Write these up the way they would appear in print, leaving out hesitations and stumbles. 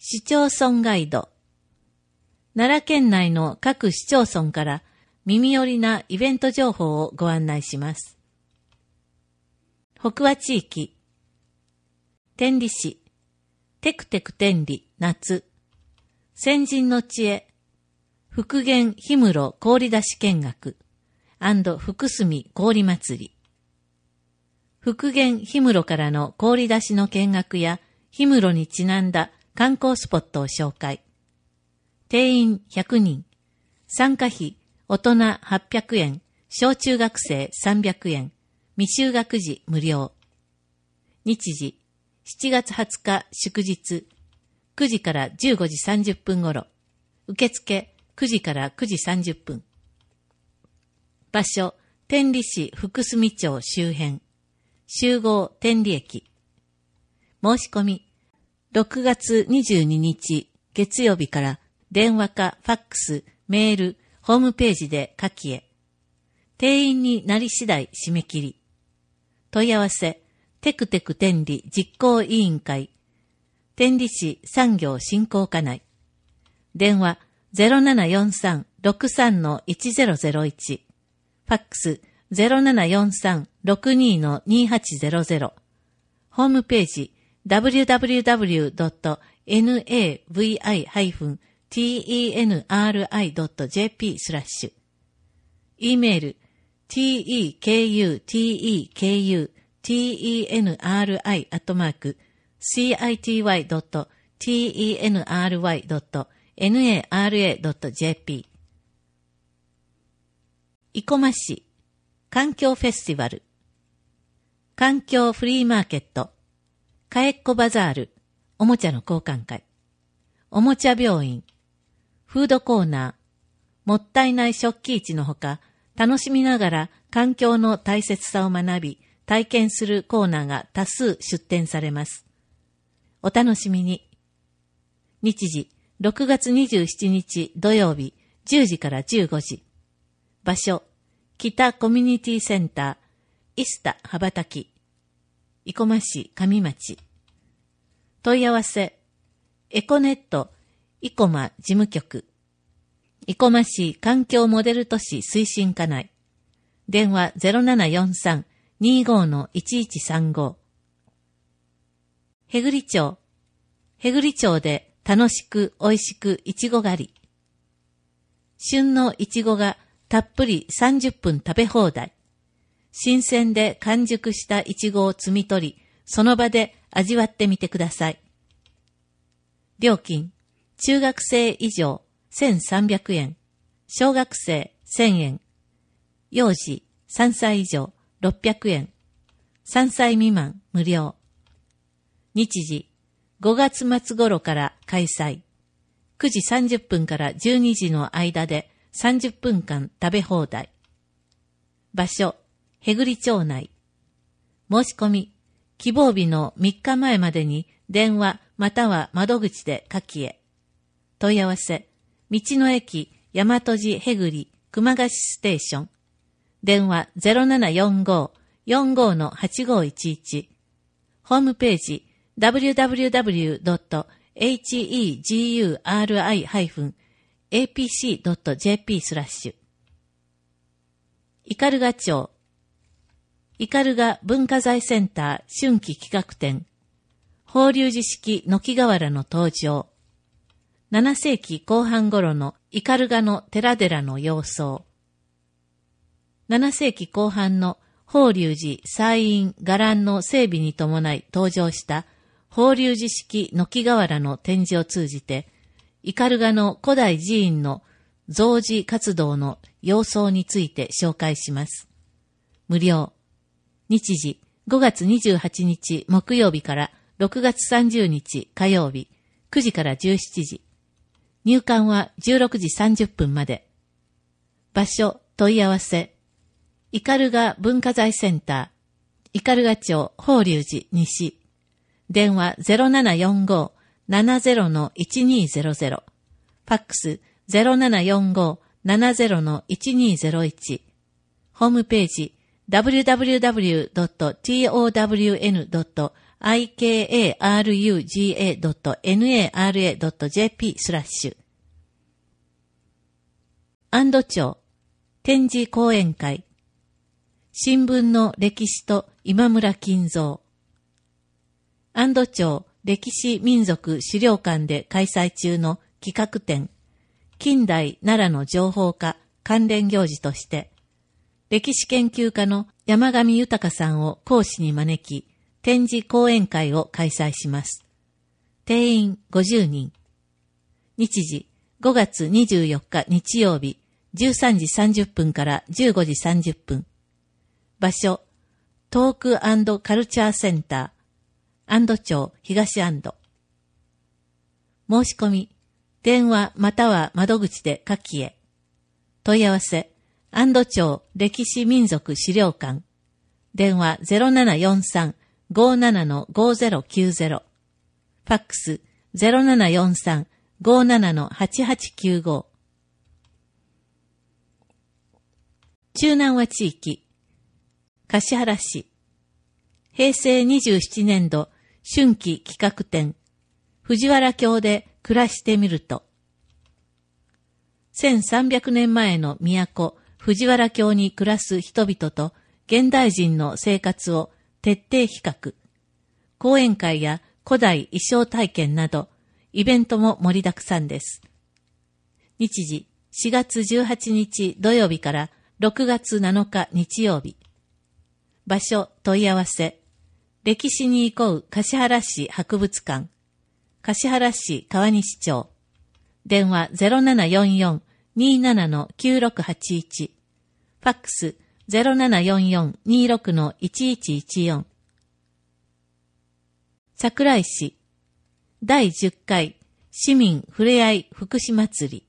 市町村ガイド。奈良県内の各市町村から耳寄りなイベント情報をご案内します。北和地域。天理市。テクテク天理夏。先人の知恵。福源氷室氷出し見学&福住氷祭り。福源氷室からの氷出しの見学や氷室にちなんだ観光スポットを紹介。定員100人。参加費、大人800円、小中学生300円、未就学児無料。日時、7月20日祝日、9時から15時30分頃。受付、9時から9時30分。場所、天理市福住町周辺。集合、天理駅。申し込み、6月22日月曜日から電話かファックス、メール、ホームページで下記へ。定員になり次第締め切り。問い合わせ、テクテク天理実行委員会。天理市産業振興課内。電話 0743-63-1001。ファックス 0743-62-2800。ホームページwww.navi-tenri.jp/。e メール tekuteki-tenri@city.tenry.nara.jp。 生駒市環境フェスティバル、環境フリーマーケット、かえっこバザール、おもちゃの交換会、おもちゃ病院、フードコーナー、もったいない食器市のほか、楽しみながら環境の大切さを学び、体験するコーナーが多数出展されます。お楽しみに。日時、6月27日土曜日、10時から15時。場所、北コミュニティセンター、イスタ羽ばたき、生駒市上町。問い合わせ、エコネット、生駒事務局、生駒市環境モデル都市推進課内。電話 0743-25-1135。へぐり町。へぐり町で楽しく美味しくいちご狩り。旬のいちごがたっぷり30分食べ放題。新鮮で完熟したいちごを摘み取り、その場で味わってみてください。料金、中学生以上1300円、小学生1000円、幼児3歳以上600円、3歳未満無料。日時、5月末頃から開催。9時30分から12時の間で30分間食べ放題。場所、へぐり町内。申し込み、希望日の3日前までに電話または窓口で下記へ。問い合わせ、道の駅大和路へぐり熊ヶ市ステーション。電話 0745-45-8511。ホームページ www.heguri-apc.jp/。斑鳩町。斑鳩文化財センター春季企画展。法隆寺式軒瓦の登場。7世紀後半頃の斑鳩の寺々の様相。7世紀後半の法隆寺祭院伽藍の整備に伴い登場した法隆寺式軒瓦の展示を通じて、斑鳩の古代寺院の造寺活動の様相について紹介します。無料。日時、5月28日木曜日から6月30日火曜日、9時から17時。入館は16時30分まで。場所、問い合わせ。斑鳩文化財センター、斑鳩町法隆寺西。電話 0745-70-1200。ファックス 0745-70-1201。ホームページ www.town.ir ikaruga.nara.jp/安堵町展示講演会新聞の歴史と今村金蔵安堵町歴史民族資料館で開催中の企画展近代奈良の情報化関連行事として歴史研究家の山上豊さんを講師に招き展示講演会を開催します。定員50人。日時5月24日日曜日13時30分から15時30分。場所、トーク&カルチャーセンター、安堵町東安堵。申し込み、電話または窓口で下記へ。問い合わせ、安堵町歴史民族資料館。電話0743-57-5090。ファックス0743-57-8895。中南和地域、橿原市、平成27年度春季企画展、藤原京で暮らしてみると、1300年前の都、藤原京に暮らす人々と現代人の生活を徹底比較、講演会や古代衣装体験など、イベントも盛りだくさんです。日時4月18日土曜日から6月7日日曜日。場所問い合わせ。歴史に憩う橿原市博物館。橿原市川西町。電話0744-27-9681。ファックス0744-26-1114。桜井市。第10回市民ふれあい福祉祭り。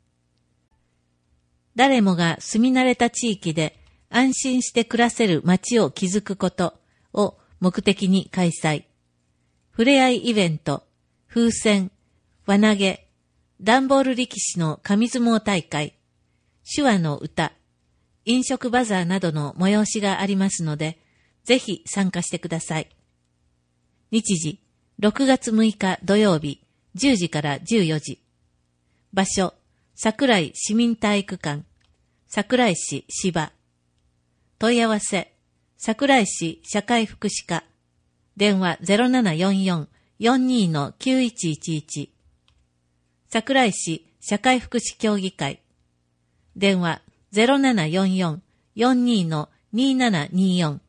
誰もが住み慣れた地域で安心して暮らせる街を築くことを目的に開催。ふれあいイベント、風船、輪投げ、段ボール力士の紙相撲大会、手話の歌、飲食バザーなどの催しがありますので、ぜひ参加してください。日時、6月6日土曜日、10時から14時。場所、桜井市民体育館、桜井市芝。問い合わせ、桜井市社会福祉課。電話0744-42-9111。桜井市社会福祉協議会。電話0744-42-2724。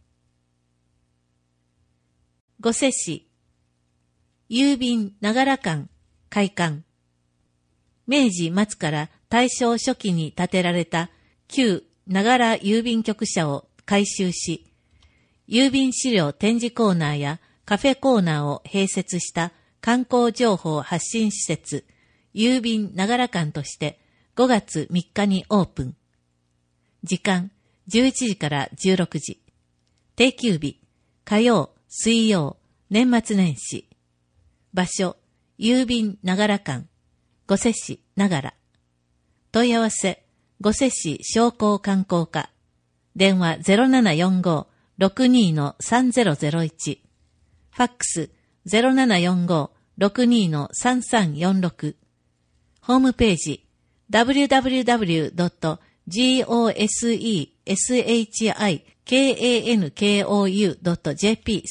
御所市、郵便ながら館開館。明治末から大正初期に建てられた旧ながら郵便局舎を改修し、郵便資料展示コーナーやカフェコーナーを併設した観光情報発信施設、郵便ながら館として5月3日にオープン。時間11時から16時。定休日、火曜、水曜、年末年始。場所、郵便ながら館、御所市ながら。問い合わせ、御所市商工観光課。電話0745-62-3001。ファックス0745-62-3346。ホームページ www.goshishikankou.jp/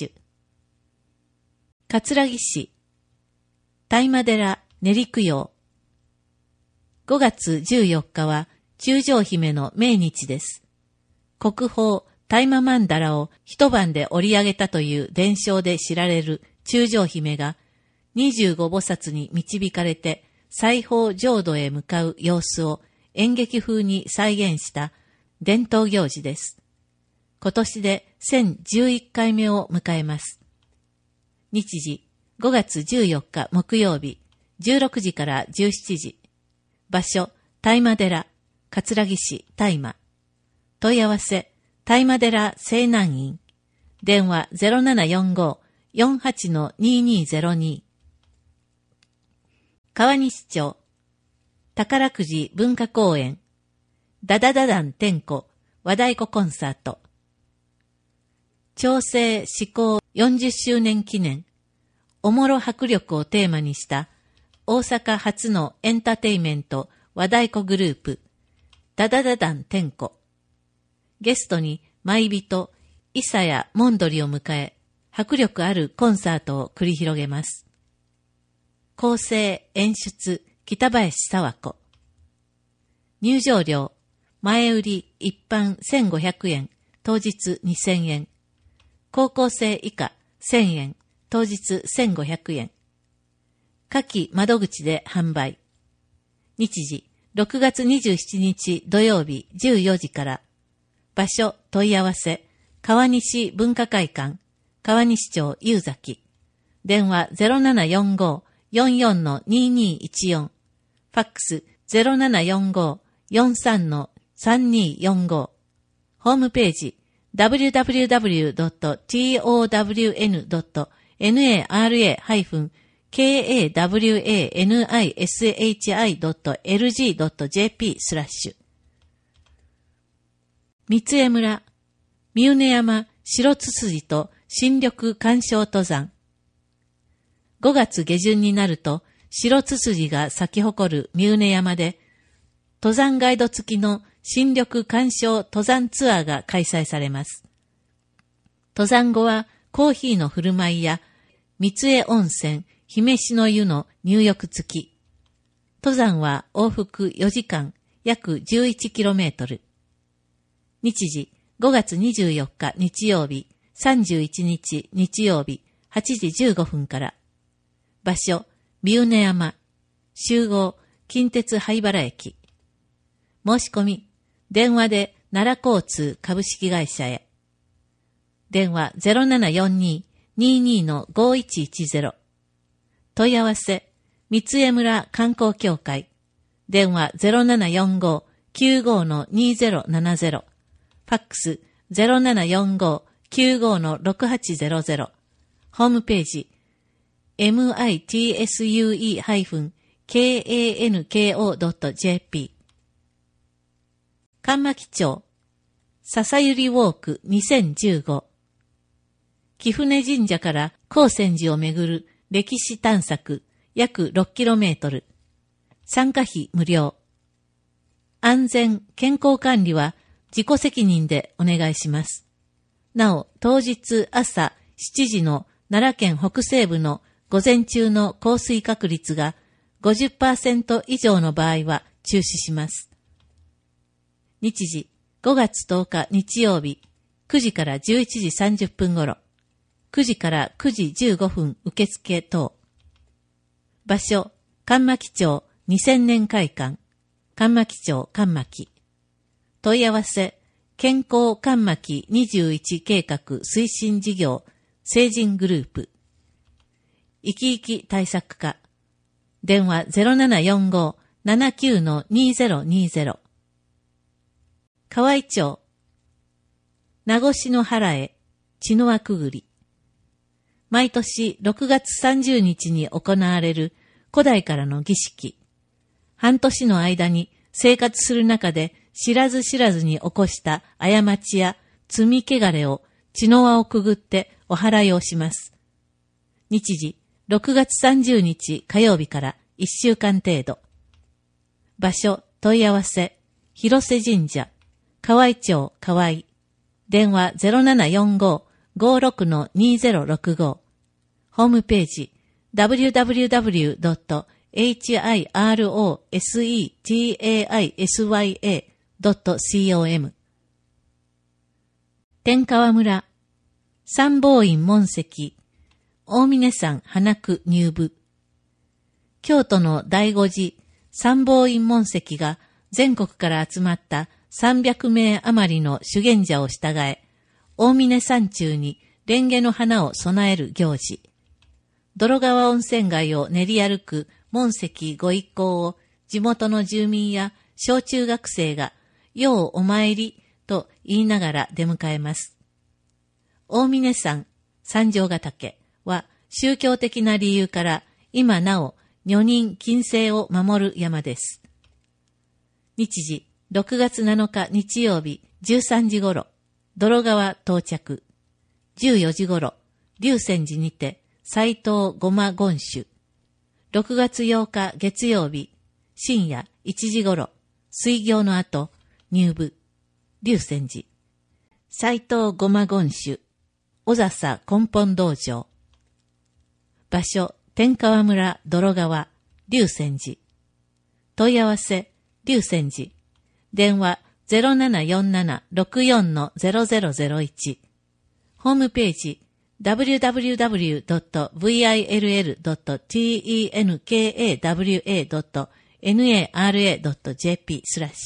葛城市大麻寺練り供養。5月14日は中将姫の命日です。国宝大麻曼荼羅を一晩で織り上げたという伝承で知られる中将姫が25菩薩に導かれて西方浄土へ向かう様子を演劇風に再現した伝統行事です。今年で1011回目を迎えます。日時5月14日木曜日16時から17時。場所大麻寺葛城市大麻。問い合わせ大麻寺西南院。電話0745-48-2202。川西町宝くじ文化公園ダダダダン天子和太鼓コンサート。調整思考 40周年記念、おもろ迫力をテーマにした大阪初のエンターテイメント和太鼓グループ、ダダダダン天子。ゲストに舞人、伊佐やモンドリを迎え、迫力あるコンサートを繰り広げます。構成、演出、北林佐和子。入場料、前売り一般1500円、当日2000円。高校生以下1000円、当日1500円。下記窓口で販売。日時、6月27日土曜日14時から。場所、問い合わせ、川西文化会館、川西町夕崎。電話 0745-44-2214。ファックス 0745-43-3245。ホームページ www.town-kawanishi.lg.jp/三重村、三畝山白つつじと新緑鑑賞登山。5月下旬になると白つつじが咲き誇る三畝山で、登山ガイド付きの新緑鑑賞登山ツアーが開催されます。登山後はコーヒーの振る舞いや三重温泉、姫志の湯の入浴付き。登山は往復4時間、約 11km。日時、5月24日日曜日、31日日曜日、8時15分から。場所、三畝山。集合、近鉄灰原駅。申し込み、電話で奈良交通株式会社へ。電話 0742-22-5110。問い合わせ、三重村観光協会。電話 0745-95-2070。ファックス 0745-95-6800。ホームページ mitsue-kanko.jp。 神巻町笹百合ウォーク2015。貴船神社から高専寺をめぐる歴史探索約 6km。 参加費無料。安全健康管理は自己責任でお願いします。なお、当日朝7時の奈良県北西部の午前中の降水確率が 50% 以上の場合は中止します。日時、5月10日日曜日、9時から11時30分頃、9時から9時15分受付等。場所、神巻町2000年会館、神巻町神巻。問い合わせ、健康神巻21計画推進事業成人グループ。生き生き対策課。電話 0745-79-2020。河合町。名越の原へ、血の輪くぐり。毎年6月30日に行われる古代からの儀式。半年の間に生活する中で知らず知らずに起こした過ちや罪汚れを血の輪をくぐってお祓いをします。日時、6月30日火曜日から1週間程度。場所、問い合わせ、広瀬神社、河合町河合。電話 0745-56-2065。ホームページ www.hirosetaisya.com。 天川村三宝院門跡大峰山花区入部。京都の第五寺三宝院門跡が全国から集まった300名余りの修験者を従え、大峰山中に蓮華の花を供える行事。泥川温泉街を練り歩く門跡ご一行を地元の住民や小中学生がようお参りと言いながら出迎えます。大峰山三条ヶ岳は宗教的な理由から今なお女人禁制を守る山です。日時6月7日日曜日13時頃、泥川到着。14時頃、 龍泉寺にて、斎藤ごま言酒。6月8日月曜日、深夜1時頃、水行の後、入部、龍泉寺。斎藤ごま言酒、小笹根本道場。場所、天川村泥川、龍泉寺。問い合わせ、龍泉寺。電話 0747-64-0001。ホームページ、www.villr.tenkawa.nara.jp/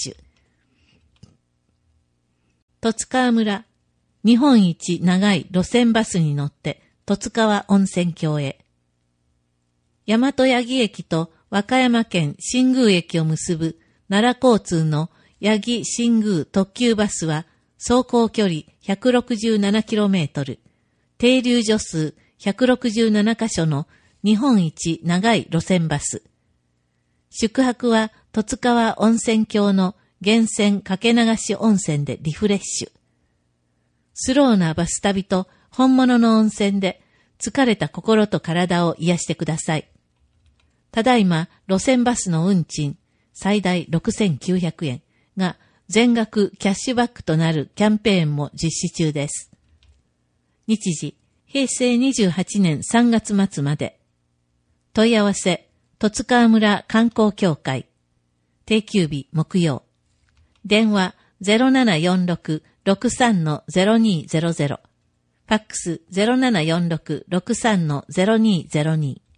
十津川村、日本一長い路線バスに乗って十津川温泉郷へ。大和八木駅と和歌山県新宮駅を結ぶ奈良交通の八木新宮特急バスは走行距離 167km、停留所数167カ所の日本一長い路線バス。宿泊は十津川温泉郷の源泉かけ流し温泉でリフレッシュ。スローなバス旅と本物の温泉で疲れた心と体を癒してください。ただいま路線バスの運賃最大6900円が全額キャッシュバックとなるキャンペーンも実施中です。日時、平成28年3月末まで。問い合わせ、十津川村観光協会。定休日木曜。電話 0746-63-0200。ファックス 0746-63-0202。